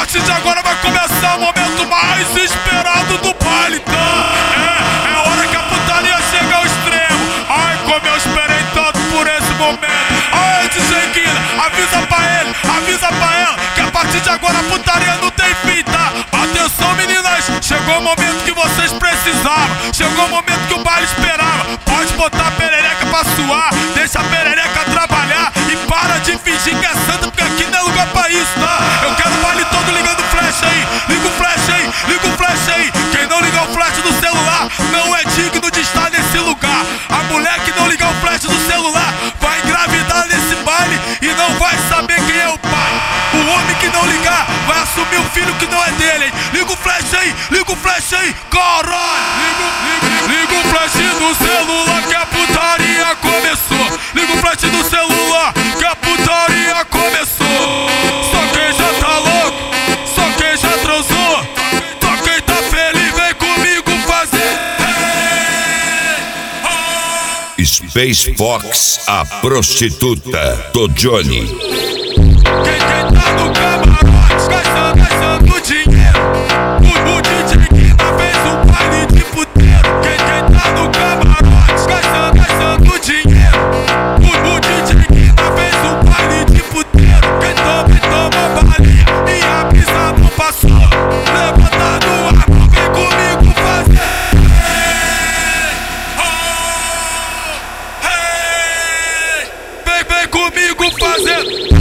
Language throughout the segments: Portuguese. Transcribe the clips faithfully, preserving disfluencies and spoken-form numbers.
partir de agora vai começar o momento mais esperado do baile, tá? É, é hora que a putaria chega ao extremo. Ai, como eu esperei tanto por esse momento. Ai, D J Guina, avisa pra ele, avisa pra ela que a partir de agora a putaria não tem fim, tá? Atenção, meninas, chegou o momento que vocês precisavam. Chegou o momento que o baile esperava. Pode botar a perereca pra suar, deixa a perereca trabalhar e para de fingir que é santa, porque aqui não é lugar pra isso, tá? Eu quero o baile todo ligando flash aí, liga o flash aí, liga o flash aí. Quem não ligar o flash do celular não é digno de estar nesse lugar. A mulher que não ligar o flash do celular vai engravidar nesse baile e não vai saber quem é o pai. O homem que não ligar vai assumir um filho que não é dele, hein? Liga o flash aí, liga o flash aí, caralho! Liga, liga, liga o flash do celular que a putaria começou. Liga o flash do celular que a putaria começou. Só quem já tá louco, só quem já transou, só quem tá feliz vem comigo fazer. Space Fox, a prostituta do Johnny. Quem, quem tá no camarote gastando, gastando dinheiro. O, o D J Guina fez um baile de puteiro. Quem, quem tá no camarote gastando, gastando dinheiro. O, o D J Guina fez um baile de puteiro. Quem toma e toma balinha e a brisa não passou. Levanta no ar, vem comigo fazer. Vem, vem comigo fazer.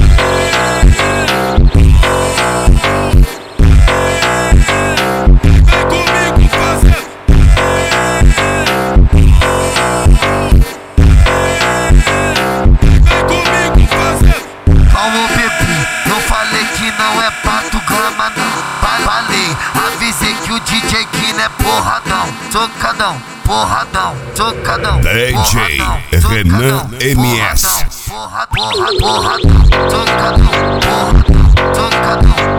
Socadão, porradão, socadão. D J Renan M S. Porra, porra, porradão, socadão, porradão, socadão.